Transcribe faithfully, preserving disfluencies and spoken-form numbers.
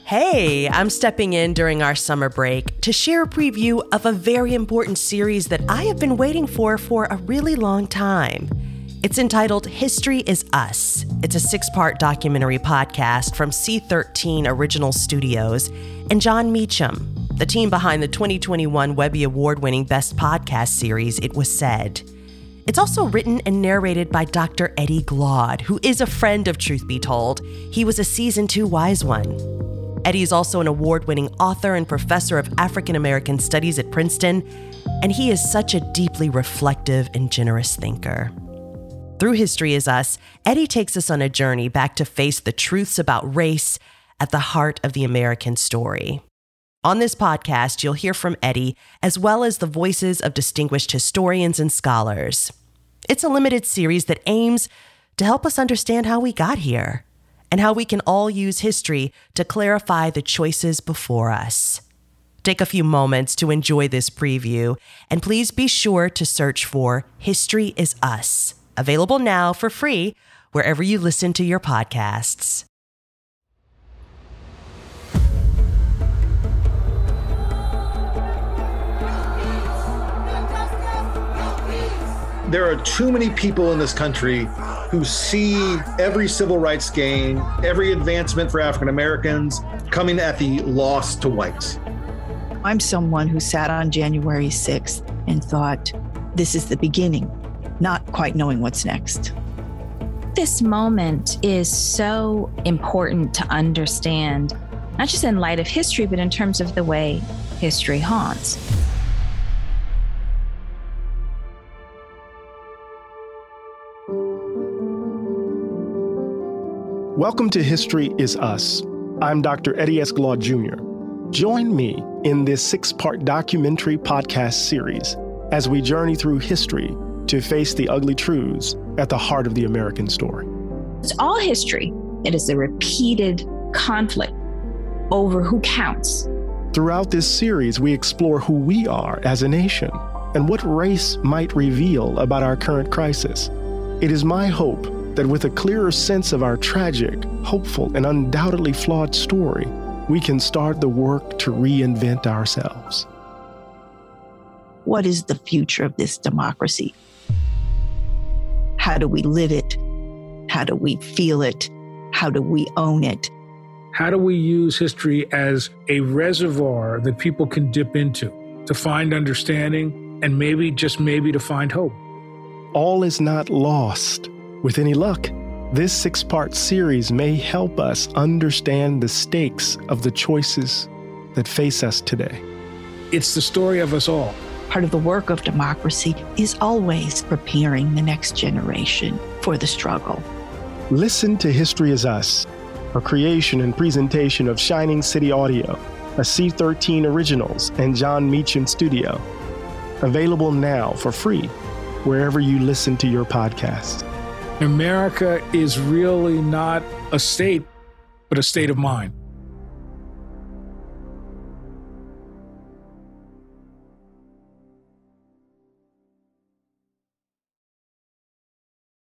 Hey, I'm stepping in during our summer break to share a preview of a very important series that I have been waiting for for a really long time. It's entitled History Is Us. It's a six-part documentary podcast from C thirteen Original Studios and Jon Meacham, the team behind the twenty twenty-one Webby Award-winning Best Podcast series, It Was Said. It's also written and narrated by Doctor Eddie Glaude, who is a friend of Truth Be Told. He was a season two Wise One. Eddie is also an award-winning author and professor of African American Studies at Princeton, and he is such a deeply reflective and generous thinker. Through History Is Us, Eddie takes us on a journey back to face the truths about race at the heart of the American story. On this podcast, you'll hear from Eddie, as well as the voices of distinguished historians and scholars. It's a limited series that aims to help us understand how we got here, and how we can all use history to clarify the choices before us. Take a few moments to enjoy this preview, and please be sure to search for History Is Us, available now for free wherever you listen to your podcasts. There are too many people in this country who see every civil rights gain, every advancement for African Americans coming at the loss to whites. I'm someone who sat on January sixth and thought, this is the beginning, not quite knowing what's next. This moment is so important to understand, not just in light of history, but in terms of the way history haunts. Welcome to History Is Us. I'm Doctor Eddie S. Glaude Junior Join me in this six-part documentary podcast series as we journey through history to face the ugly truths at the heart of the American story. It's all history. It is a repeated conflict over who counts. Throughout this series, we explore who we are as a nation and what race might reveal about our current crisis. It is my hope that with a clearer sense of our tragic, hopeful, and undoubtedly flawed story, we can start the work to reinvent ourselves. What is the future of this democracy? How do we live it? How do we feel it? How do we own it? How do we use history as a reservoir that people can dip into to find understanding and maybe, just maybe, to find hope? All is not lost. With any luck, this six-part series may help us understand the stakes of the choices that face us today. It's the story of us all. Part of the work of democracy is always preparing the next generation for the struggle. Listen to History Is Us, a creation and presentation of Shining City Audio, a C thirteen Originals and Jon Meacham studio. Available now for free wherever you listen to your podcasts. America is really not a state, but a state of mind.